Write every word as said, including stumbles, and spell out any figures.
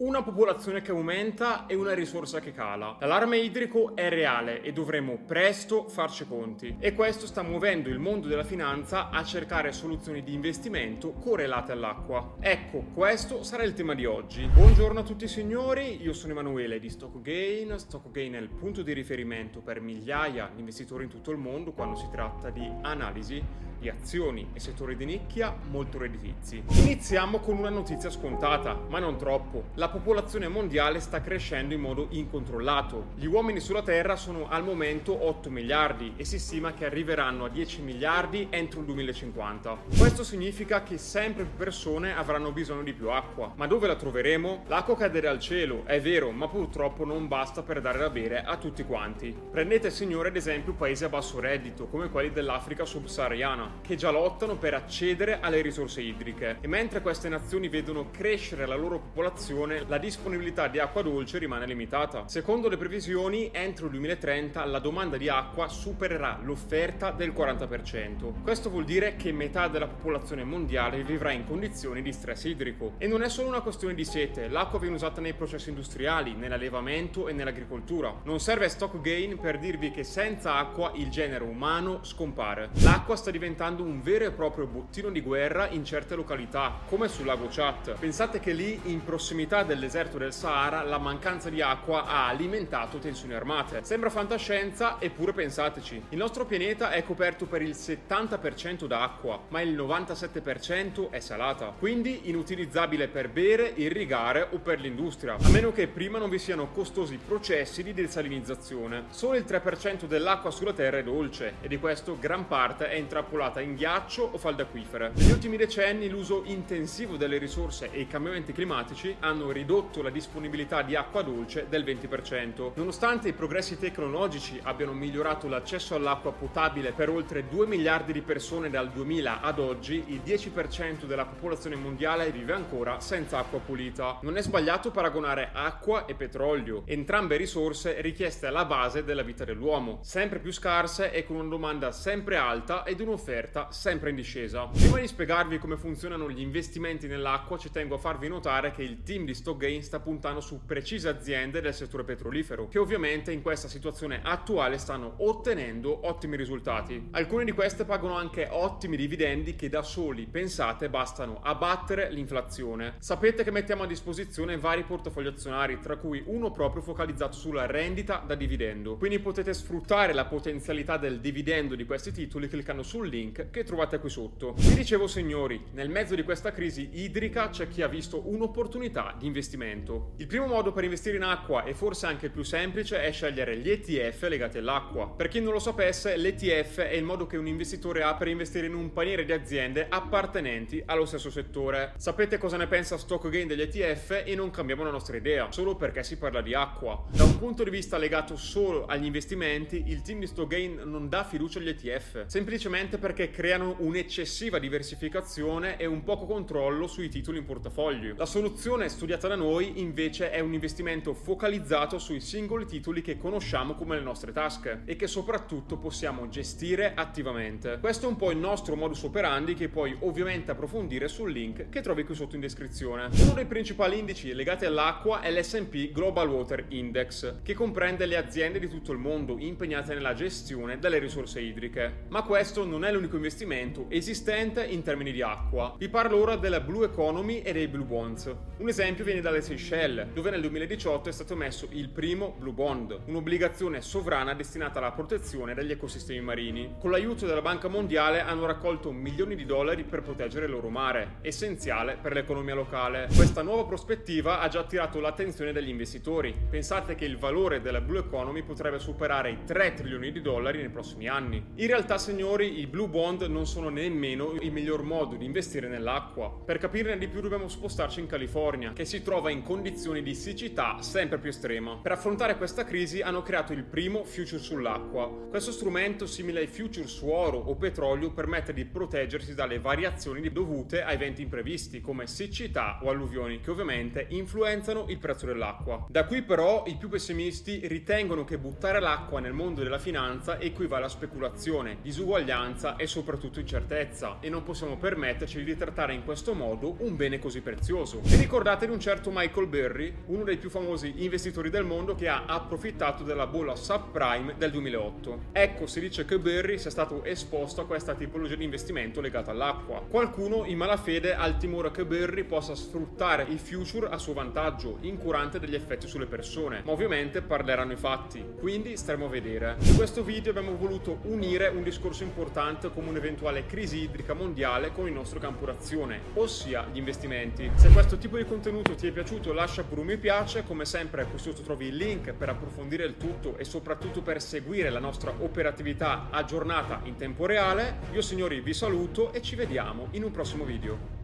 Una popolazione che aumenta e una risorsa che cala. L'allarme idrico è reale e dovremo presto farci conti. E questo sta muovendo il mondo della finanza a cercare soluzioni di investimento correlate all'acqua. Ecco, questo sarà il tema di oggi. Buongiorno a tutti signori, io sono Emanuele di StockGain. StockGain è il punto di riferimento per migliaia di investitori in tutto il mondo quando si tratta di analisi di azioni e settori di nicchia molto redditizi. Iniziamo con una notizia scontata, ma non troppo. La popolazione mondiale sta crescendo in modo incontrollato. Gli uomini sulla Terra sono al momento otto miliardi e si stima che arriveranno a dieci miliardi entro il duemilacinquanta. Questo significa che sempre più persone avranno bisogno di più acqua. Ma dove la troveremo? L'acqua cade dal cielo, è vero, ma purtroppo non basta per dare da bere a tutti quanti. Prendete, signore, ad esempio paesi a basso reddito, come quelli dell'Africa subsahariana, che già lottano per accedere alle risorse idriche. E mentre queste nazioni vedono crescere la loro popolazione, la disponibilità di acqua dolce rimane limitata. Secondo le previsioni, entro il duemilatrenta la domanda di acqua supererà l'offerta del quaranta per cento. Questo vuol dire che metà della popolazione mondiale vivrà in condizioni di stress idrico. E non è solo una questione di sete, l'acqua viene usata nei processi industriali, nell'allevamento e nell'agricoltura. Non serve StockGain per dirvi che senza acqua il genere umano scompare. L'acqua sta diventando un vero e proprio bottino di guerra in certe località, come sul lago Chad. Pensate che lì, in prossimità del deserto del Sahara, la mancanza di acqua ha alimentato tensioni armate. Sembra fantascienza, eppure pensateci. Il nostro pianeta è coperto per il settanta per cento da acqua, ma il novantasette per cento è salata, quindi inutilizzabile per bere, irrigare o per l'industria, a meno che prima non vi siano costosi processi di desalinizzazione. Solo il tre per cento dell'acqua sulla Terra è dolce, e di questo gran parte è intrappolata in ghiaccio o falde acquifere. Negli ultimi decenni l'uso intensivo delle risorse e i cambiamenti climatici hanno ridotto la disponibilità di acqua dolce del venti per cento. Nonostante i progressi tecnologici abbiano migliorato l'accesso all'acqua potabile per oltre due miliardi di persone dal duemila ad oggi, il dieci per cento della popolazione mondiale vive ancora senza acqua pulita. Non è sbagliato paragonare acqua e petrolio, entrambe risorse richieste alla base della vita dell'uomo, sempre più scarse e con una domanda sempre alta ed un'offerta sempre in discesa. Prima di spiegarvi come funzionano gli investimenti nell'acqua, ci tengo a farvi notare che il team di StockGain sta puntando su precise aziende del settore petrolifero, che ovviamente in questa situazione attuale stanno ottenendo ottimi risultati. Alcune di queste pagano anche ottimi dividendi che da soli, pensate, bastano a battere l'inflazione. Sapete che mettiamo a disposizione vari portafogli azionari, tra cui uno proprio focalizzato sulla rendita da dividendo, quindi potete sfruttare la potenzialità del dividendo di questi titoli cliccando sul link che trovate qui sotto. Vi dicevo, signori, nel mezzo di questa crisi idrica c'è chi ha visto un'opportunità di investimento. Il primo modo per investire in acqua, e forse anche il più semplice, è scegliere gli E T F legati all'acqua. Per chi non lo sapesse, l'E T F è il modo che un investitore ha per investire in un paniere di aziende appartenenti allo stesso settore. Sapete cosa ne pensa StockGain degli E T F e non cambiamo la nostra idea, solo perché si parla di acqua. Da un punto di vista legato solo agli investimenti, il team di StockGain non dà fiducia agli E T F, semplicemente perché creano un'eccessiva diversificazione e un poco controllo sui titoli in portafoglio. La soluzione studiata da noi invece è un investimento focalizzato sui singoli titoli che conosciamo come le nostre tasche e che soprattutto possiamo gestire attivamente. Questo è un po' il nostro modus operandi, che puoi ovviamente approfondire sul link che trovi qui sotto in descrizione. Uno dei principali indici legati all'acqua è l'S and P Global Water Index, che comprende le aziende di tutto il mondo impegnate nella gestione delle risorse idriche. Ma questo non è l'unico investimento esistente in termini di acqua. Vi parlo ora della Blue Economy e dei Blue Bonds. Un esempio viene dalle Seychelles, dove nel duemiladiciotto è stato emesso il primo Blue Bond, un'obbligazione sovrana destinata alla protezione degli ecosistemi marini. Con l'aiuto della Banca Mondiale hanno raccolto milioni di dollari per proteggere il loro mare, essenziale per l'economia locale. Questa nuova prospettiva ha già attirato l'attenzione degli investitori. Pensate che il valore della Blue Economy potrebbe superare i tre trilioni di dollari nei prossimi anni. In realtà, signori, i Blue Bond non sono nemmeno il miglior modo di investire nell'acqua. Per capirne di più dobbiamo spostarci in California, che si trova in condizioni di siccità sempre più estrema. Per affrontare questa crisi hanno creato il primo future sull'acqua. Questo strumento, simile ai future su oro o petrolio, permette di proteggersi dalle variazioni dovute a eventi imprevisti come siccità o alluvioni, che ovviamente influenzano il prezzo dell'acqua. Da qui però i più pessimisti ritengono che buttare l'acqua nel mondo della finanza equivale a speculazione, disuguaglianza e soprattutto incertezza, e non possiamo permetterci di trattare in questo modo un bene così prezioso. Vi ricordate di un certo Michael Burry, uno dei più famosi investitori del mondo, che ha approfittato della bolla subprime del duemilaotto? Ecco, si dice che Burry sia stato esposto a questa tipologia di investimento legata all'acqua. Qualcuno in malafede ha il timore che Burry possa sfruttare i future a suo vantaggio, incurante degli effetti sulle persone, ma ovviamente parleranno i fatti, quindi staremo a vedere. In questo video abbiamo voluto unire un discorso importante come un'eventuale crisi idrica mondiale con il nostro campo d'azione, ossia gli investimenti. Se questo tipo di contenuto ti è piaciuto, lascia pure un mi piace. Come sempre qui sotto trovi il link per approfondire il tutto e soprattutto per seguire la nostra operatività aggiornata in tempo reale. Io signori vi saluto e ci vediamo in un prossimo video.